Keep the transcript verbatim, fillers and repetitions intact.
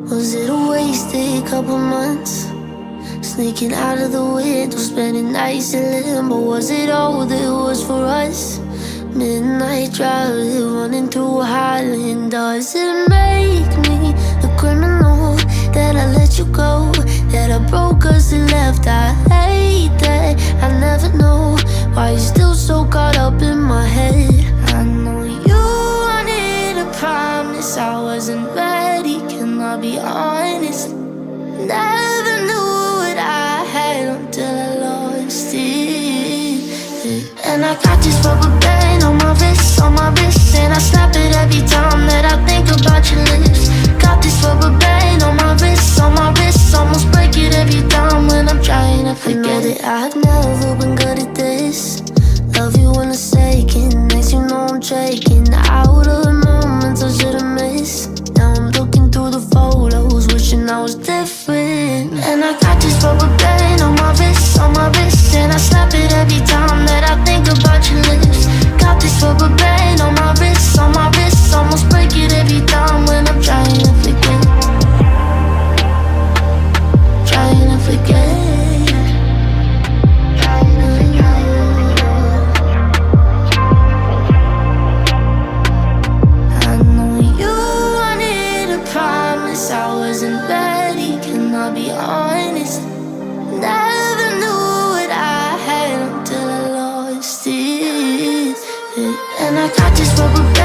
Was it a wasted couple months? Sneaking out of the window, spending nights in limbo. Was it all that was for us? Midnight driving, running through Highland. Does it make me a criminal that I let you go? That I broke cause it left? I hate that I never know why you're still so caught up in my head. I know you wanted a promise, I wasn't ready, can I be honest? Never knew what I had until I lost it. And I got this rubber band on my wrist, on my wrist, and I snap it every time that I think about your lips. Got this rubber band on my wrist, on my wrist, almost break it every time when I'm trying to forget it. I've never been good at this. Love you in a second, next you know I'm checking out of the moments I should've missed. Now I'm looking through the photos, wishing I was different. And I got this rubber band on my wrist, on my wrist, and I snap it every time that I think about your lips. Got this rubber band on my wrist, on my wrist, almost break it every time when I'm trying to forget. Trying to forget. Trying to forget. I know you wanted a promise, I wasn't ready, can I be honest? Never knew what I had until I lost it. And I got this rubber